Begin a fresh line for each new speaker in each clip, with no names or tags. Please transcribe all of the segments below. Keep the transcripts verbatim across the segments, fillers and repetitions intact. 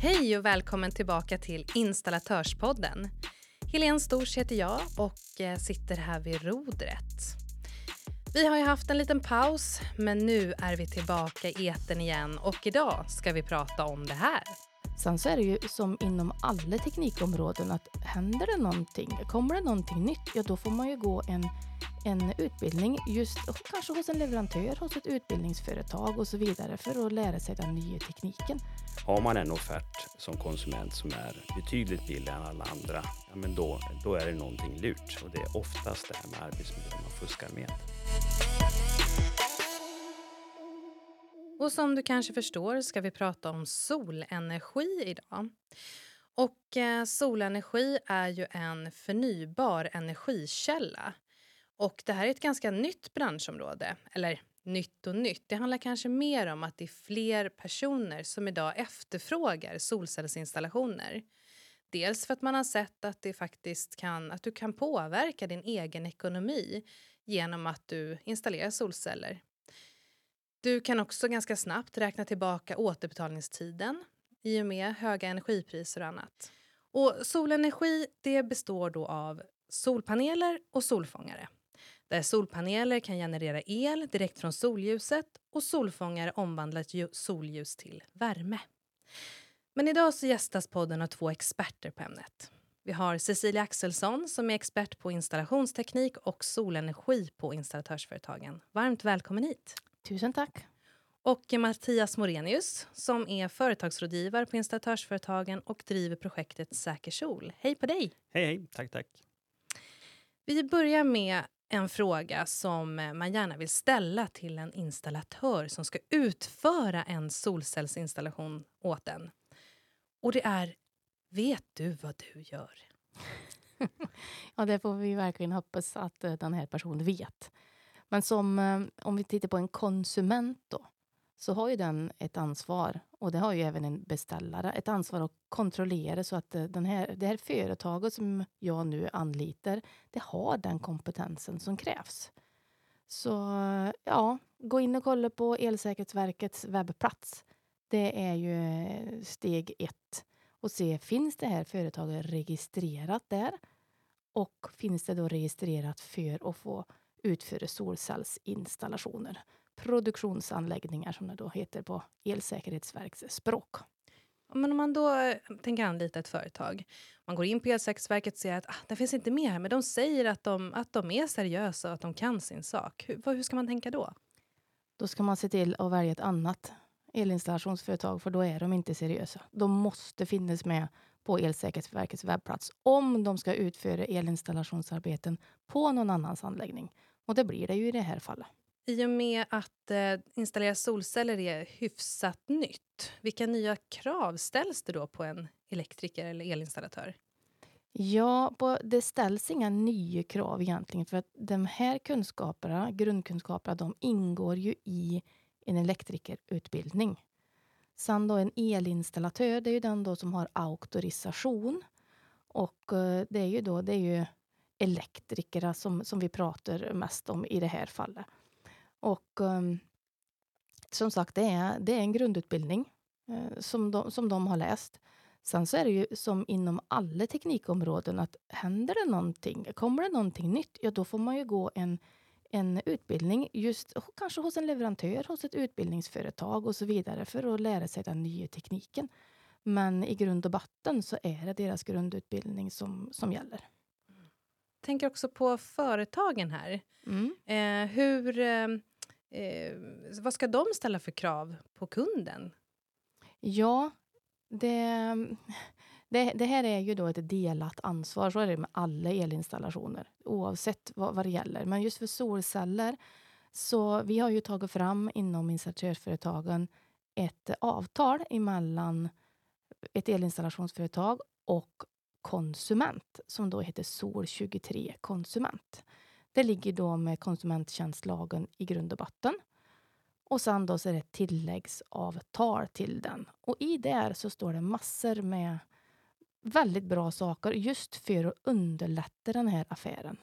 Hej och välkommen tillbaka till Installatörspodden. Helene Stors heter jag och sitter här vid rodret. Vi har ju haft en liten paus, men nu är vi tillbaka i etern igen och idag ska vi prata om det här.
Sen så är det ju som inom alla teknikområden att händer det någonting, kommer det någonting nytt, ja då får man ju gå en, en utbildning just kanske hos en leverantör, hos ett utbildningsföretag och så vidare för att lära sig den nya tekniken.
Har man en offert som konsument som är betydligt billigare än alla andra, ja men då, då är det någonting lurt och det är oftast det här med arbetsmiljö man fuskar med.
Och som du kanske förstår ska vi prata om solenergi idag. Och eh, solenergi är ju en förnybar energikälla. Och det här är ett ganska nytt branschområde. Eller nytt och nytt. Det handlar kanske mer om att det är fler personer som idag efterfrågar solcellsinstallationer. Dels för att man har sett att, det faktiskt kan, att du kan påverka din egen ekonomi genom att du installerar solceller. Du kan också ganska snabbt räkna tillbaka återbetalningstiden i och med höga energipriser och annat. Och solenergi det består då av solpaneler och solfångare. Där solpaneler kan generera el direkt från solljuset och solfångare omvandlar solljus till värme. Men idag så gästas podden av två experter på ämnet. Vi har Cecilia Axelsson som är expert på installationsteknik och solenergi på installatörsföretagen. Varmt välkommen hit!
Tusen tack!
Och Mattias Morenius som är företagsrådgivare på installatörsföretagen och driver projektet Säker sol. Hej på dig!
Hej hej, tack tack!
Vi börjar med en fråga som man gärna vill ställa till en installatör som ska utföra en solcellsinstallation åt en. Och det är, vet du vad du gör?
Ja, det får vi verkligen hoppas att den här personen vet. Men som om vi tittar på en konsument då, så har ju den ett ansvar, och det har ju även en beställare, ett ansvar att kontrollera så att den här, det här företaget som jag nu anlitar, det har den kompetensen som krävs. Så ja, gå in och kolla på Elsäkerhetsverkets webbplats. Det är ju steg ett. Och se, finns det här företaget registrerat där? Och finns det då registrerat för att få utföra solcellsinstallationer? Produktionsanläggningar som det då heter på Elsäkerhetsverkets språk.
Men om man då tänker anlita ett företag. Man går in på Elsäkerhetsverket och ser att ah, det finns inte mer. Men de säger att de, att de är seriösa och att de kan sin sak. Hur, hur ska man tänka då?
Då ska man se till att välja ett annat elinstallationsföretag, för då är de inte seriösa. De måste finnas med på Elsäkerhetsverkets webbplats om de ska utföra elinstallationsarbeten på någon annans anläggning. Och det blir det ju i det här fallet.
I och med att eh, installera solceller är hyfsat nytt. Vilka nya krav ställs det då på en elektriker eller elinstallatör?
Ja, på, det ställs inga nya krav egentligen. För att de här kunskaperna, grundkunskaperna, de ingår ju i en elektrikerutbildning. Sen då en elinstallatör, det är ju den då som har auktorisation. Och eh, det är ju då, det är ju elektrikerna som, som vi pratar mest om i det här fallet. Och um, som sagt, det är, det är en grundutbildning eh, som, de, som de har läst. Sen så är det ju som inom alla teknikområden att händer det någonting, kommer det någonting nytt, ja då får man ju gå en, en utbildning just kanske hos en leverantör, hos ett utbildningsföretag och så vidare för att lära sig den nya tekniken. Men i grund och botten så är det deras grundutbildning som, som gäller.
Jag tänker också på företagen här. Mm. Eh, hur, eh, vad ska de ställa för krav på kunden?
Ja, det, det, det här är ju då ett delat ansvar. Så är det med alla elinstallationer, oavsett vad, vad det gäller. Men just för solceller, så vi har ju tagit fram inom installatörsföretagen ett avtal emellan ett elinstallationsföretag och konsument som då heter Sol tjugotre konsument. Det ligger då med konsumenttjänstlagen i grund och botten. Och sen då så är det ett tilläggsavtal till den. Och i där så står det massor med väldigt bra saker just för att underlätta den här affären.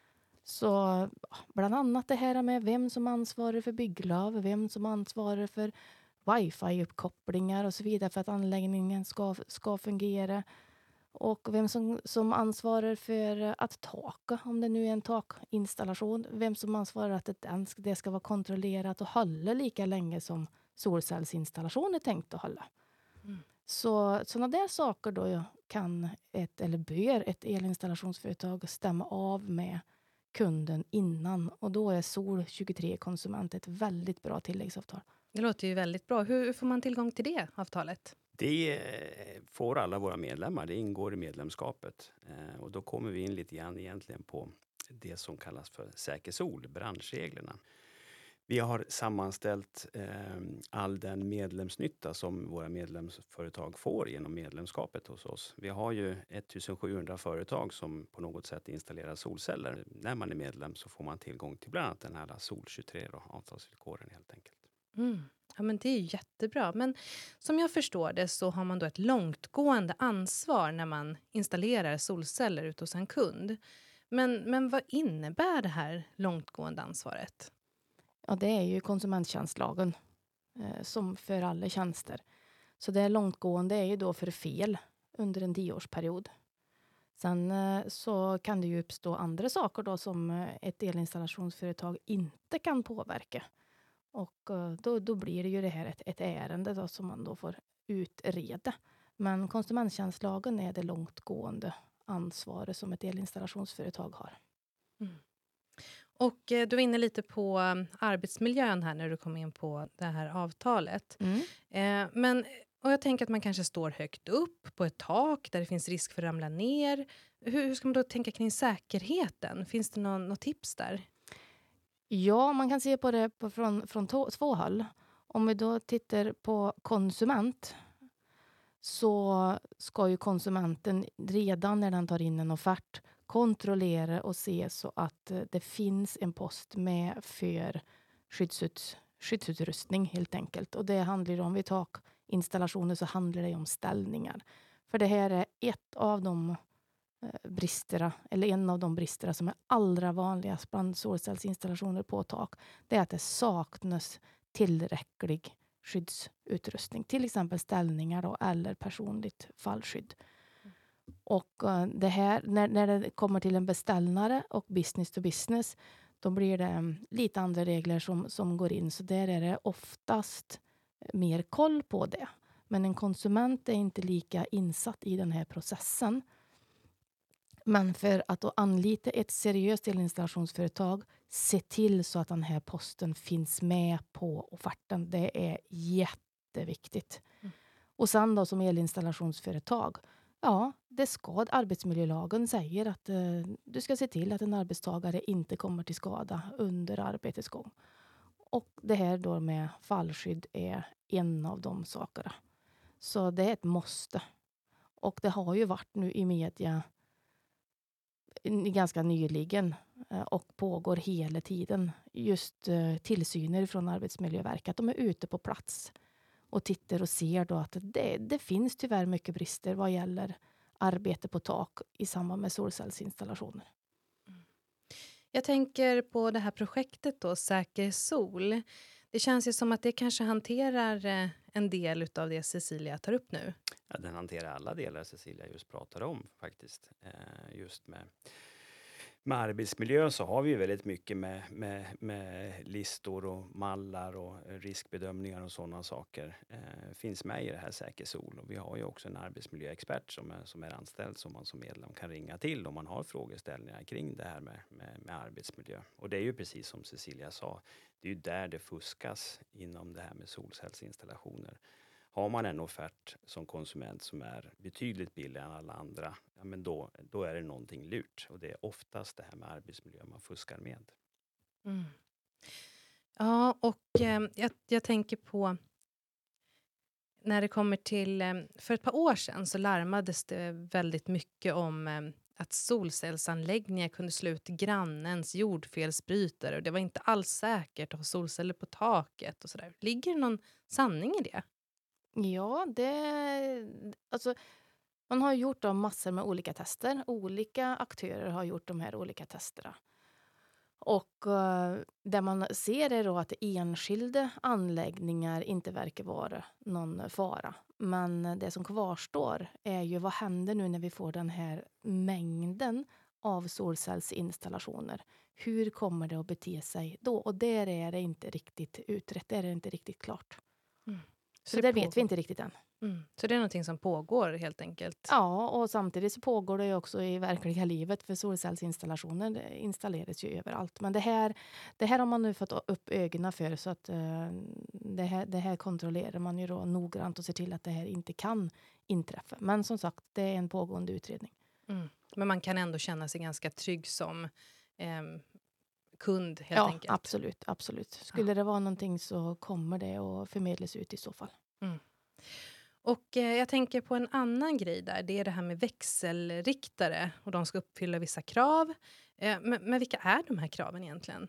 Så bland annat det här med vem som ansvarar för bygglov, vem som ansvarar för wifi-uppkopplingar och så vidare för att anläggningen ska, ska fungera. Och vem som, som ansvarar för att taka, om det nu är en takinstallation, vem som ansvarar att det, den ska- det ska vara kontrollerat och hålla lika länge som solcellsinstallation är tänkt att hålla.
Mm.
Så sådana där saker då kan ett, eller bör ett elinstallationsföretag stämma av med kunden innan. Och då är Sol tjugotre Konsument ett väldigt bra tilläggsavtal.
Det låter ju väldigt bra. Hur får man tillgång till det avtalet?
Det eh, får alla våra medlemmar, det ingår i medlemskapet. Eh, och då kommer vi in lite grann egentligen på det som kallas för Säker Sol, branschreglerna. Vi har sammanställt eh, all den medlemsnytta som våra medlemsföretag får genom medlemskapet hos oss. Vi har ju sjuttonhundra företag som på något sätt installerar solceller. När man är medlem så får man tillgång till bland annat den här Sol tjugotre då, avtalsvillkoren helt enkelt.
Mm. Ja, men det är ju jättebra. Men som jag förstår det så har man då ett långtgående ansvar när man installerar solceller ute hos en kund. Men, men vad innebär det här långtgående ansvaret?
Ja, det är ju konsumenttjänstlagen eh, som för alla tjänster. Så det långtgående är ju då för fel under en tioårsperiod. Sen eh, så kan det ju uppstå andra saker då som eh, ett elinstallationsföretag inte kan påverka. Och eh, då, då blir det ju det här ett, ett ärende då som man då får utreda. Men konsumenttjänstlagen är det långtgående ansvaret som ett elinstallationsföretag har.
Mm. Och eh, du var inne lite på um, arbetsmiljön här när du kom in på det här avtalet.
Mm.
Eh, men, och jag tänker att man kanske står högt upp på ett tak där det finns risk för att ramla ner. Hur, hur ska man då tänka kring säkerheten? Finns det någon, något tips där?
Ja, man kan se på det på, från, från to, två håll. Om vi då tittar på konsument så ska ju konsumenten redan när den tar in en offert kontrollera och se så att eh, det finns en post med för skyddsuts, skyddsutrustning helt enkelt. Och det handlar ju om vid takinstallationer så handlar det om ställningar. För det här är ett av de eh, bristerna, eller en av de bristerna som är allra vanligast bland solcellsinstallationer på tak. Det är att det saknas tillräcklig skyddsutrustning. Till exempel ställningar då, eller personligt fallskydd. Och uh, det här, när, när det kommer till en beställare och business to business, då blir det um, lite andra regler som, som går in. Så där är det oftast mer koll på det. Men en konsument är inte lika insatt i den här processen. Men för att då anlita ett seriöst elinstallationsföretag, se till så att den här posten finns med på offerten. Det är jätteviktigt. Mm. Och sen då som elinstallationsföretag, ja, det ska, arbetsmiljölagen säger att eh, du ska se till att en arbetstagare inte kommer till skada under arbetets gång. Och det här då med fallskydd är en av de sakerna. Så det är ett måste. Och det har ju varit nu i media ganska nyligen eh, och pågår hela tiden just eh, tillsyner från Arbetsmiljöverket. De är ute på plats och tittar och ser då att det, det finns tyvärr mycket brister vad gäller arbete på tak i samband med solcellsinstallationer.
Jag tänker på det här projektet då, Säker Sol. Det känns ju som att det kanske hanterar eh, en del av det Cecilia tar upp nu.
Ja, den hanterar alla delar Cecilia just pratade om faktiskt. Eh, just med, med arbetsmiljö så har vi väldigt mycket med, med, med listor och mallar och riskbedömningar och sådana saker. Eh, finns med i det här Säker Sol. Och vi har ju också en arbetsmiljöexpert som är, som är anställd som man som medlem kan ringa till om man har frågeställningar kring det här med, med, med arbetsmiljö. Och det är ju precis som Cecilia sa, det är ju där det fuskas inom det här med solcellsinstallationer. Har man en offert som konsument som är betydligt billigare än alla andra, ja, men då, då är det någonting lurt. Och det är oftast det här med arbetsmiljö man fuskar med.
Mm. Ja, och eh, jag, jag tänker på när det kommer till, eh, för ett par år sedan så larmades det väldigt mycket om eh, att solcellsanläggningar kunde slå ut grannens jordfelsbrytare och det var inte alls säkert att ha solceller på taket och sådär. Ligger det någon sanning i det?
Ja, det... Alltså, man har gjort då massor med olika tester. Olika aktörer har gjort de här olika testerna. Och eh, det man ser är då att enskilda anläggningar inte verkar vara någon fara. Men det som kvarstår är ju vad händer nu när vi får den här mängden av solcellsinstallationer. Hur kommer det att bete sig då? Och där är det inte riktigt utrett, där är det inte riktigt klart.
Mm.
Så,
det
det vet vi
pågår.
inte riktigt än.
Mm. Så det är någonting som pågår helt enkelt?
Ja, och samtidigt så pågår det ju också i verkliga livet, för solcellsinstallationer det installeras ju överallt. Men det här, det här har man nu fått upp ögonen för, så att eh, det, här, det här kontrollerar man ju då noggrant och ser till att det här inte kan inträffa. Men som sagt, det är en pågående utredning.
Mm. Men man kan ändå känna sig ganska trygg som eh, kund helt
Ja,
enkelt?
absolut, absolut. Skulle det vara någonting så kommer det att förmedlas ut i så fall.
Mm. Och eh, jag tänker på en annan grej där. Det är det här med växelriktare. Och de ska uppfylla vissa krav. Eh, men, men vilka är de här kraven egentligen?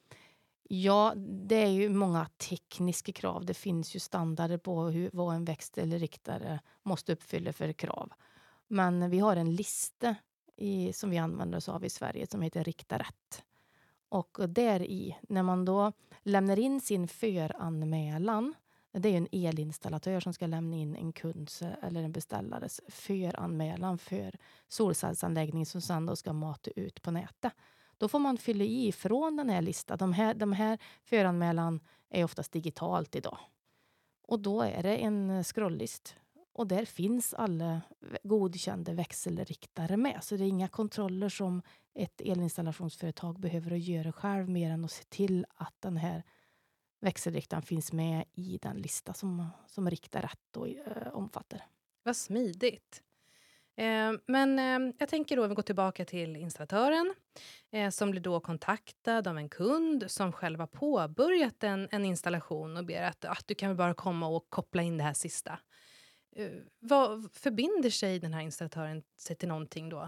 Ja, det är ju många tekniska krav. Det finns ju standarder på hur, vad en växelriktare måste uppfylla för krav. Men vi har en lista i, som vi använder oss av i Sverige som heter Rikta rätt. Och där i, när man då lämnar in sin föranmälan, det är en elinstallatör som ska lämna in en kunds eller en beställares föranmälan för solcellsanläggning som sedan då ska mata ut på nätet. Då får man fylla i från den här listan. De här, de här föranmälan är oftast digitalt idag. Och då är det en scrolllist. Och där finns alla godkända växelriktare med. Så det är inga kontroller som ett elinstallationsföretag behöver att göra själv mer än att se till att den här växelriktaren finns med i den lista som, som Rikta rätt och, eh, omfattar.
Vad smidigt. Eh, men eh, jag tänker då att vi går tillbaka till installatören eh, som blir då kontaktad av en kund som själv har påbörjat en, en installation och ber att, att du kan väl bara komma och koppla in det här sista. Eh, vad förbinder sig den här installatören sig till någonting då?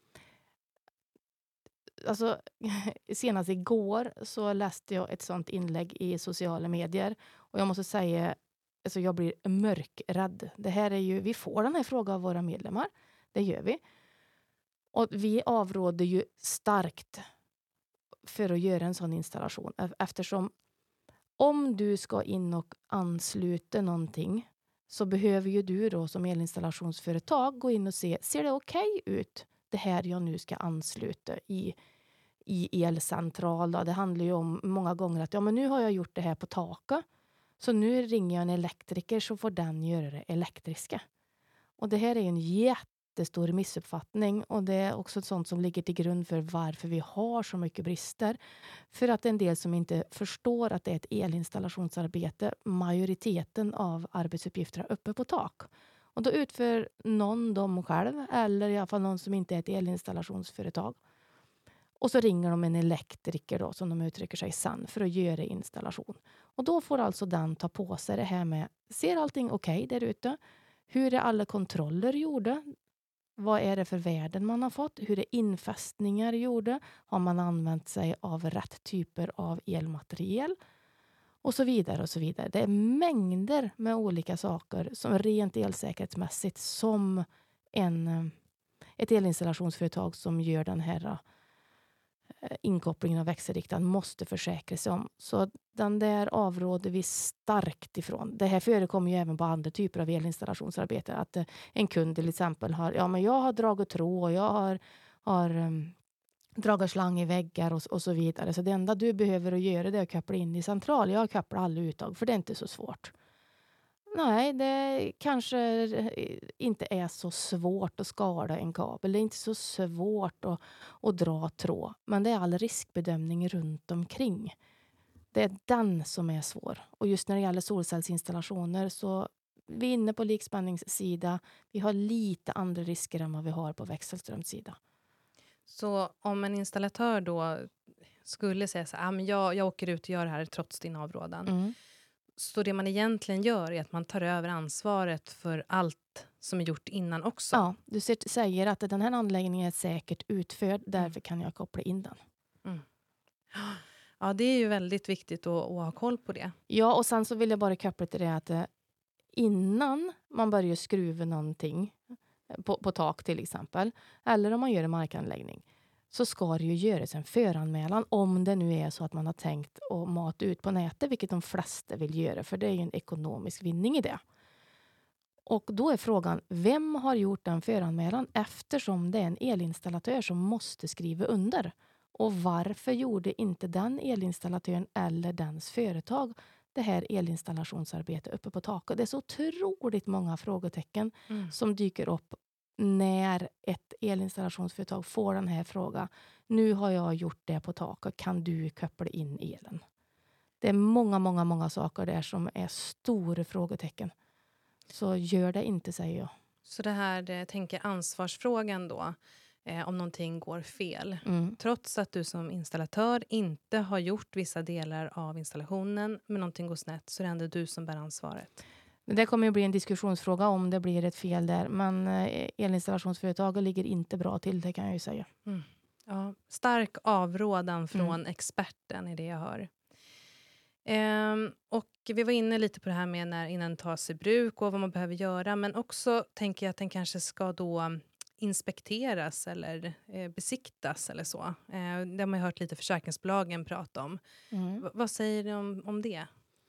Alltså, senast igår så läste jag ett sånt inlägg i sociala medier. Och jag måste säga, alltså jag blir mörkrädd. Det här är ju, vi får den här frågan av våra medlemmar. Det gör vi. Och vi avråder ju starkt för att göra en sån installation. Eftersom om du ska in och ansluta någonting så behöver ju du då som elinstallationsföretag gå in och se, ser det okej ut det här jag nu ska ansluta i, i elcentral? Då? Det handlar ju om många gånger att ja, men nu har jag gjort det här på taket. Så nu ringer jag en elektriker så får den göra det elektriska. Och det här är en jättestor missuppfattning. Och det är också ett sånt som ligger till grund för varför vi har så mycket brister. För att en del som inte förstår att det är ett elinstallationsarbete, majoriteten av arbetsuppgifterna uppe på tak. Och då utför någon dem själv, eller i alla fall någon som inte är ett elinstallationsföretag. Och så ringer de en elektriker då, som de uttrycker sig sen, för att göra installation. Och då får alltså den ta på sig det här med, ser allting okej okay där ute? Hur är alla kontroller gjorda? Vad är det för värden man har fått? Hur är infästningar gjorda? Har man använt sig av rätt typer av elmateriel? Och så vidare och så vidare. Det är mängder med olika saker som rent elsäkerhetsmässigt som en, ett elinstallationsföretag som gör den här inkopplingen av växelriktaren måste försäkra sig om. Så den där avråder vi starkt ifrån. Det här förekommer ju även på andra typer av elinstallationsarbete. Att en kund till exempel har, ja men jag har dragit tråd och jag har, har um, dragit slang i väggar och, och så vidare. Så det enda du behöver att göra det är att koppla in i central. Jag kopplar alla uttag för det är inte så svårt. Nej, det kanske inte är så svårt att skada en kabel. Det är inte så svårt att, att dra tråd. Men det är all riskbedömning runt omkring. Det är den som är svår. Och just när det gäller solcellsinstallationer så vi är inne på likspänningssida. Vi har lite andra risker än vad vi har på växelströmssida.
Så om en installatör då skulle säga så här, ah, men jag, jag åker ut och gör det här trots din avrådan. Mm. Så det man egentligen gör är att man tar över ansvaret för allt som är gjort innan också.
Ja, du säger att den här anläggningen är säkert utförd, därför kan jag koppla in den.
Mm. Ja, det är ju väldigt viktigt att, att ha koll på det.
Ja, och sen så vill jag bara koppla till det att innan man börjar skruva någonting på, på tak till exempel, eller om man gör en markanläggning, så ska det ju göras en föranmälan om det nu är så att man har tänkt att mata ut på nätet, vilket de flesta vill göra, för det är ju en ekonomisk vinning i det. Och då är frågan, vem har gjort den föranmälan, eftersom det är en elinstallatör som måste skriva under? Och varför gjorde inte den elinstallatören eller dens företag det här elinstallationsarbetet uppe på taket? Det är så otroligt många frågetecken
Mm.
som dyker upp när ett elinstallationsföretag får den här frågan. Nu har jag gjort det på taket, kan du koppla in elen? Det är många, många, många saker där som är stora frågetecken. Så gör det inte, säger jag.
Så det här, jag tänker ansvarsfrågan då, eh, om någonting går fel.
Mm.
Trots att du som installatör inte har gjort vissa delar av installationen, men någonting går snett, så är det ändå du som bär ansvaret.
Det kommer ju bli en diskussionsfråga om det blir ett fel där. Men eh, elinstallationsföretaget ligger inte bra till, det kan jag ju säga.
Mm. Ja, stark avrådan från
Mm.
experten är det jag hör. Ehm, och vi var inne lite på det här med när innan tas i bruk och vad man behöver göra. Men också tänker jag att den kanske ska då inspekteras eller eh, besiktas eller så. Eh, det har man ju hört lite försäkringsbolagen prata om.
Mm.
V- vad säger du om, om det?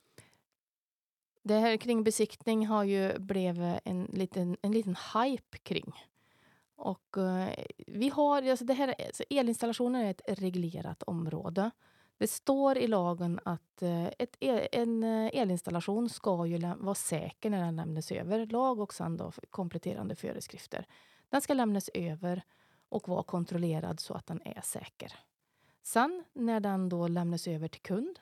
Det här kring besiktning har ju blivit en liten, en liten hype kring. Och eh, vi har, alltså det här, alltså elinstallationer är ett reglerat område. Det står i lagen att eh, ett el, en eh, elinstallation ska ju läm- vara säker när den lämnas över. Lag och sen då kompletterande föreskrifter. Den ska lämnas över och vara kontrollerad så att den är säker. Sen när den då lämnas över till kund,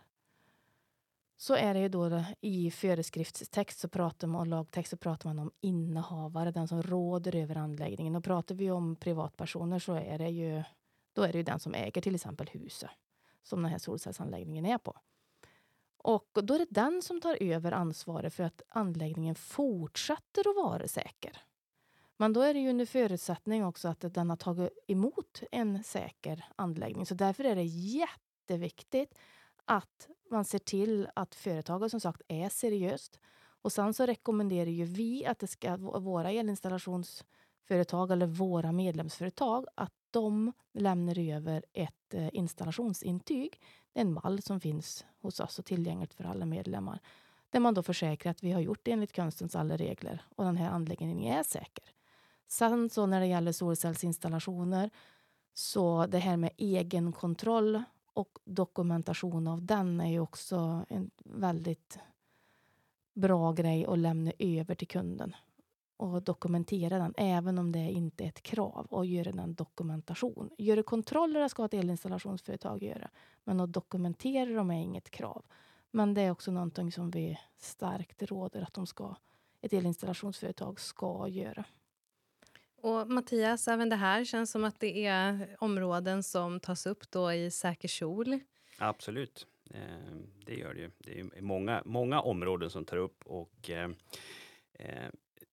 så är det ju då det, i föreskriftstext så pratar man, och lagtext så pratar man om innehavare, den som råder över anläggningen. Och pratar vi om privatpersoner så är det ju, då är det ju den som äger till exempel huset som den här solcellsanläggningen är på. Och då är det den som tar över ansvaret för att anläggningen fortsätter att vara säker. Men då är det ju under förutsättning också att den har tagit emot en säker anläggning. Så därför är det jätteviktigt att man ser till att företaget som sagt är seriöst. Och sen så rekommenderar ju vi att det ska våra elinstallationsföretag eller våra medlemsföretag att de lämnar över ett eh, installationsintyg. Det är en mall som finns hos oss och tillgängligt för alla medlemmar. Där man då försäkrar att vi har gjort det enligt konstens alla regler och den här anläggningen är säker. Sen så när det gäller solcellsinstallationer, så det här med egenkontroll och dokumentation av den är ju också en väldigt bra grej att lämna över till kunden. Och dokumentera den, även om det inte är ett krav. Och göra den dokumentation. Göra kontroller ska ett elinstallationsföretag göra. Men att dokumentera dem är inget krav. Men det är också någonting som vi starkt råder att de ska, ett elinstallationsföretag ska göra.
Och Mattias, även det här känns som att det är områden som tas upp då i Säker sol.
Absolut, eh, det gör det ju. Det är många, många områden som tar upp och eh, eh,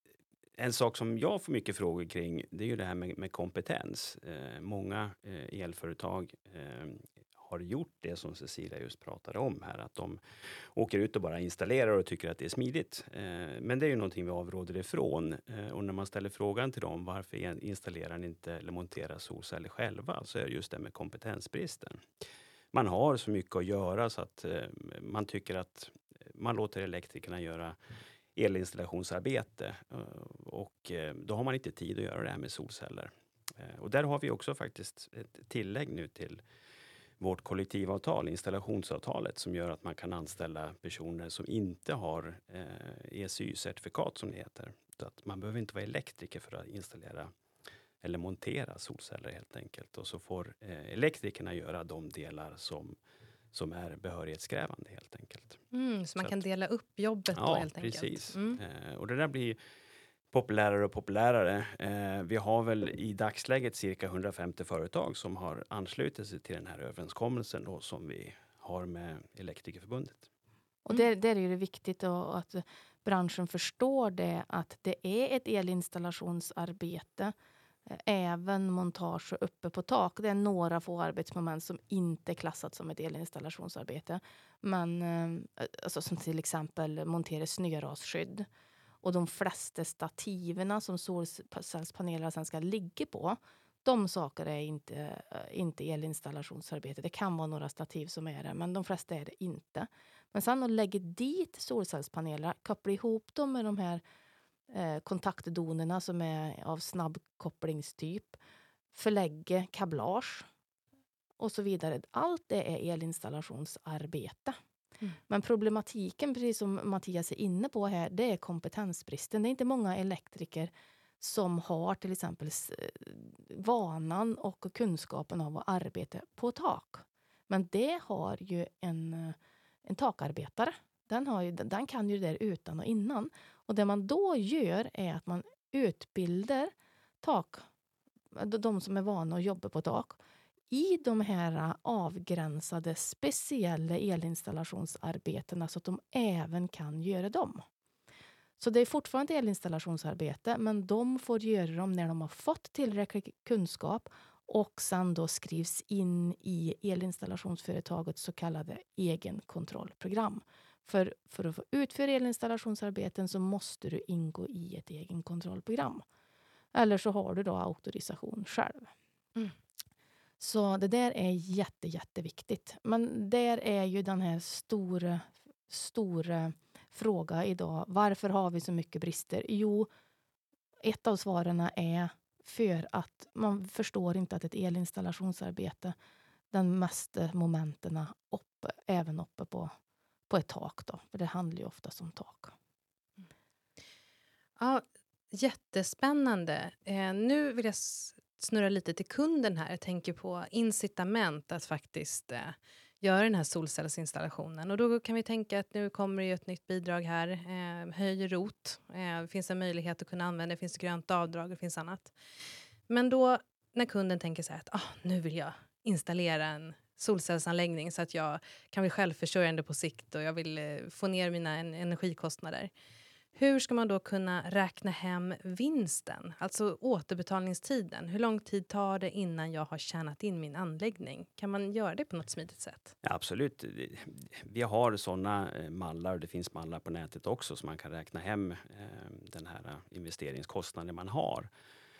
en sak som jag får mycket frågor kring, det är ju det här med, med kompetens. Eh, många eh, elföretag eh, har gjort det som Cecilia just pratade om här, att de åker ut och bara installerar och tycker att det är smidigt. Eh, men det är ju någonting vi avråder ifrån. Eh, och när man ställer frågan till dem, varför installerar ni inte eller monterar solceller själva, så är det just det med kompetensbristen. Man har så mycket att göra så att eh, man tycker att man låter elektrikerna göra elinstallationsarbete och då har man inte tid att göra det här med solceller. Och där har vi också faktiskt ett tillägg nu till vårt kollektivavtal, installationsavtalet, som gör att man kan anställa personer som inte har E C Y-certifikat som det heter. Så att man behöver inte vara elektriker för att installera eller montera solceller helt enkelt. Och så får elektrikerna göra de delar som som är behörighetskrävande helt enkelt.
Mm, så man
så
kan
att,
dela upp jobbet
ja,
då helt
precis.
enkelt. Mm.
Eh, och det där blir populärare och populärare. Eh, vi har väl i dagsläget cirka hundrafemtio företag som har anslutit sig till den här överenskommelsen då, som vi har med Elektrikerförbundet.
Och där, där är det viktigt att, att branschen förstår det, att det är ett elinstallationsarbete. Även montage uppe på tak. Det är några få arbetsmoment som inte är klassat som ett elinstallationsarbete. Men alltså, som till exempel montera snörasskydd. Och de flesta stativerna som solcellspanelerna sen ska ligga på, De saker är inte, inte elinstallationsarbete. Det kan vara några stativ som är det, men de flesta är det inte. Men sen att lägga dit solcellspaneler, koppla ihop dem med de här eh, kontaktdonerna som är av snabbkopplingstyp, förlägga kablage och så vidare. Allt det är elinstallationsarbete.
Mm.
Men problematiken, precis som Mattias är inne på här, det är kompetensbristen. Det är inte många elektriker som har till exempel s- vanan och kunskapen av att arbeta på tak. Men det har ju en, eh, en takarbetare. Den, har ju, den kan ju det där utan och innan. Och det man då gör är att man utbildar tak, de de som är vana att jobba på tak, i de här avgränsade speciella elinstallationsarbetena så att de även kan göra dem. Så det är fortfarande elinstallationsarbete, men de får göra dem när de har fått tillräcklig kunskap och sen då skrivs in i elinstallationsföretagets så kallade egenkontrollprogram. För, för att få utföra elinstallationsarbeten så måste du ingå i ett egenkontrollprogram. Eller så har du då auktorisation själv.
Mm.
Så det där är jätte, jätteviktigt. Men där är ju den här stora, stora fråga idag. Varför har vi så mycket brister? Jo, ett av svaren är för att man förstår inte att ett elinstallationsarbete, den mesta momenten uppe, även uppe på, på ett tak då. För det handlar ju oftast om tak.
Ja, jättespännande. Eh, nu vill jag s- snurra lite till kunden här. Jag tänker på incitament att faktiskt eh, göra den här solcellsinstallationen. Och då kan vi tänka att nu kommer det ju ett nytt bidrag här. Eh, höj R O T. Eh, det finns en möjlighet att kunna använda. Det finns grönt avdrag. Det finns annat. Men då när kunden tänker så här att ah, nu vill jag installera en solcellsanläggning så att jag kan bli självförsörjande på sikt och jag vill eh, få ner mina en- energikostnader. Hur ska man då kunna räkna hem vinsten? Alltså återbetalningstiden. Hur lång tid tar det innan jag har tjänat in min anläggning? Kan man göra det på något smidigt sätt?
Ja, absolut. Vi har sådana mallar och det finns mallar på nätet också så man kan räkna hem eh, den här investeringskostnaden man har.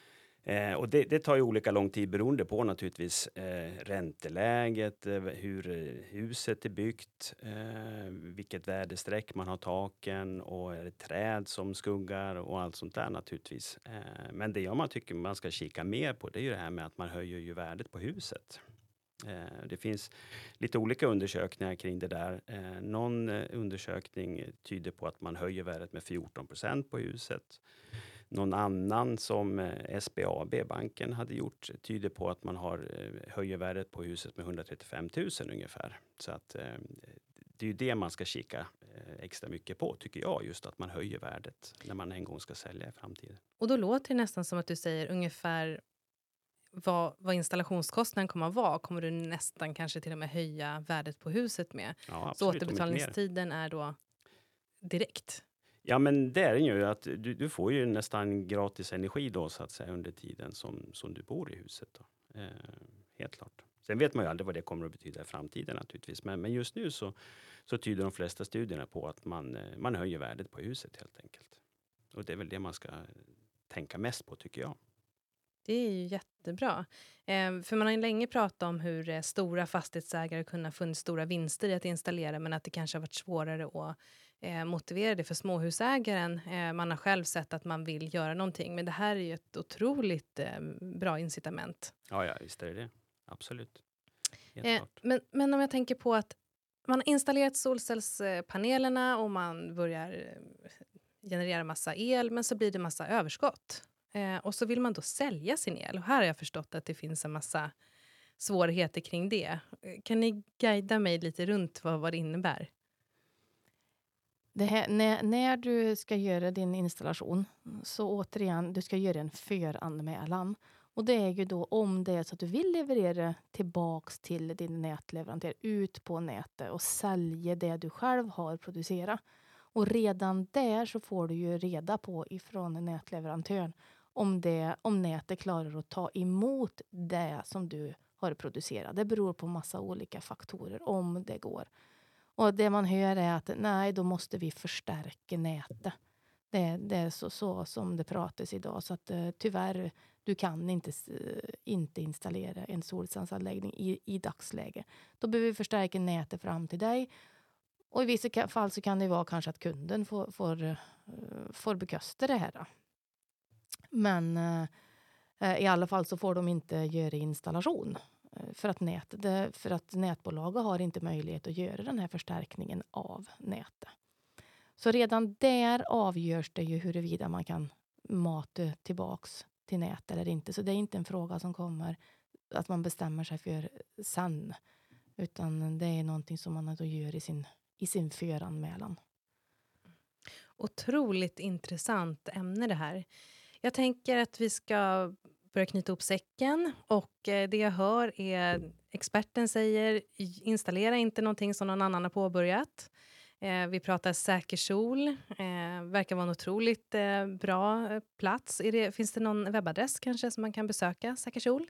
Eh, och det, det tar ju olika lång tid beroende på naturligtvis eh, ränteläget, eh, hur eh, huset är byggt, eh, vilket väderstreck man har taken och är det träd som skuggar och allt sånt där naturligtvis. Eh, men det jag man tycker man ska kika mer på det är ju det här med att man höjer ju värdet på huset. Eh, Det finns lite olika undersökningar kring det där. Eh, Någon eh, undersökning tyder på att man höjer värdet med fjorton procent på huset. Någon annan som eh, S B A B-banken hade gjort tyder på att man har eh, höjer värdet på huset med hundratrettiofem tusen ungefär. Så att eh, det är ju det man ska kika eh, extra mycket på tycker jag. Just att man höjer värdet när man en gång ska sälja i framtiden.
Och då låter det nästan som att du säger ungefär vad, vad installationskostnaden kommer att vara. Kommer du nästan kanske till och med höja värdet på huset med.
Ja,
Så
absolut, om inte mer.
återbetalningstiden är då direkt.
Ja, men det är den ju att du, du får ju nästan gratis energi då så att säga under tiden som, som du bor i huset. Då. Eh, helt klart. Sen vet man ju aldrig vad det kommer att betyda i framtiden naturligtvis. Men, men just nu så, så tyder de flesta studierna på att man, eh, man höjer värdet på huset helt enkelt. Och det är väl det man ska tänka mest på tycker jag.
Det är ju jättebra. Eh, för man har ju länge pratat om hur eh, stora fastighetsägare kunna funnit stora vinster i att installera, men att det kanske har varit svårare att eh, motivera det för småhusägaren. Eh, man har själv sett att man vill göra någonting, men det här är ju ett otroligt eh, bra incitament.
Ja, ja, visst är det det. Absolut. Helt
Eh,
klart.
men, men om jag tänker på att man har installerat solcellspanelerna och man börjar eh, generera massa el, men så blir det massa överskott. Eh, och så vill man då sälja sin el. Och här har jag förstått att det finns en massa svårigheter kring det. Eh, Kan ni guida mig lite runt vad, vad det innebär?
Det här, när, när du ska göra din installation så återigen, du ska göra en föranmälan. Och det är ju då om det är så att du vill leverera tillbaks till din nätleverantör ut på nätet och sälja det du själv har producerat. Och redan där så får du ju reda på ifrån nätleverantören om, det, om nätet klarar att ta emot det som du har producerat. Det beror på massa olika faktorer om det går. Och det man hör är att nej, då måste vi förstärka nätet. Det, det är så, så som det pratas idag. Så att uh, tyvärr, du kan inte, uh, inte installera en solcellsanläggning i, i dagsläge. Då behöver vi förstärka nätet fram till dig. Och i vissa fall så kan det vara kanske att kunden får, får, uh, får bekosta det här. Då. Men uh, uh, i alla fall så får de inte göra installation. Uh, för, att nät, det, för att nätbolaget har inte möjlighet att göra den här förstärkningen av nätet. Så redan där avgörs det ju huruvida man kan mata tillbaks till nät eller inte. Så det är inte en fråga som kommer att man bestämmer sig för sen. Utan det är någonting som man då gör i sin, i sin föranmälan.
Otroligt intressant ämne det här. Jag tänker att vi ska börja knyta ihop säcken. Och det jag hör är experten säger installera inte någonting som någon annan har påbörjat. Eh, vi pratar säker sol. Eh, verkar vara en otroligt eh, bra plats. Är det, finns det någon webbadress kanske som man kan besöka, Säker sol?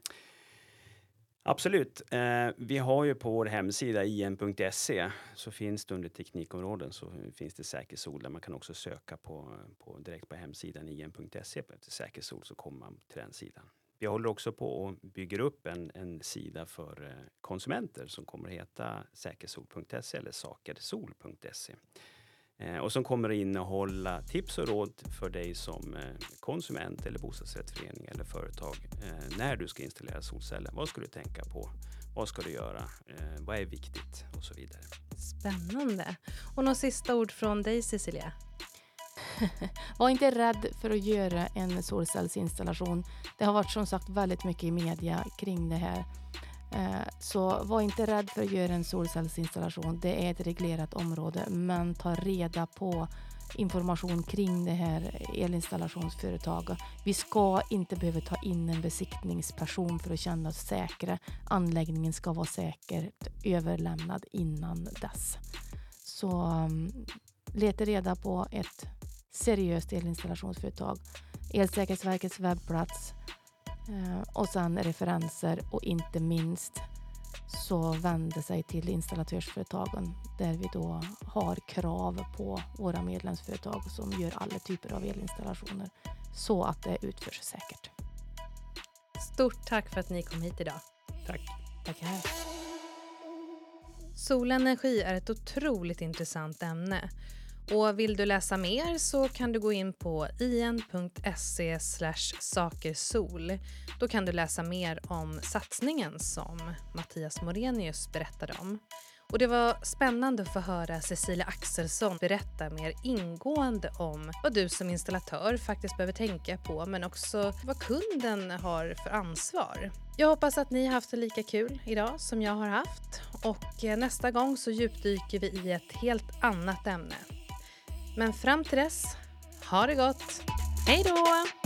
Absolut. Eh, vi har ju på vår hemsida i n punkt se så finns det under teknikområden så finns det Säker sol där man kan också söka på, på direkt på hemsidan i n punkt se efter Säker sol så kommer man till den sidan. Vi håller också på och bygger upp en, en sida för eh, konsumenter som kommer att heta säkersol punkt se eller sakersol punkt se. Eh, och som kommer att innehålla tips och råd för dig som eh, konsument eller bostadsrättsförening eller företag eh, när du ska installera solceller. Vad ska du tänka på? Vad ska du göra? Eh, vad är viktigt? Och så vidare.
Spännande. Och några sista ord från dig, Cecilia?
Var inte rädd för att göra en solcellsinstallation. Det har varit som sagt väldigt mycket i media kring det här. Så var inte rädd för att göra en solcellsinstallation. Det är ett reglerat område. Men ta reda på information kring det här elinstallationsföretaget. Vi ska inte behöva ta in en besiktningsperson för att känna oss säkra. Anläggningen ska vara säkert överlämnad innan dess. Så um, leta reda på ett seriöst elinstallationsföretag. Elsäkerhetsverkets webbplats eh, och sen referenser och inte minst så vänder sig till installatörsföretagen där vi då har krav på våra medlemsföretag som gör alla typer av elinstallationer så att det utförs säkert.
Stort tack för att ni kom hit idag.
Tack.
Tackar.
Solenergi är ett otroligt intressant ämne. Och vill du läsa mer så kan du gå in på i n punkt se slash sakersol. Då kan du läsa mer om satsningen som Mattias Morenius berättade om. Och det var spännande att få höra Cecilia Axelsson berätta mer ingående om vad du som installatör faktiskt behöver tänka på men också vad kunden har för ansvar. Jag hoppas att ni har haft det lika kul idag som jag har haft och nästa gång så djupdyker vi i ett helt annat ämne. Men fram till dess, ha det gott. Hej då!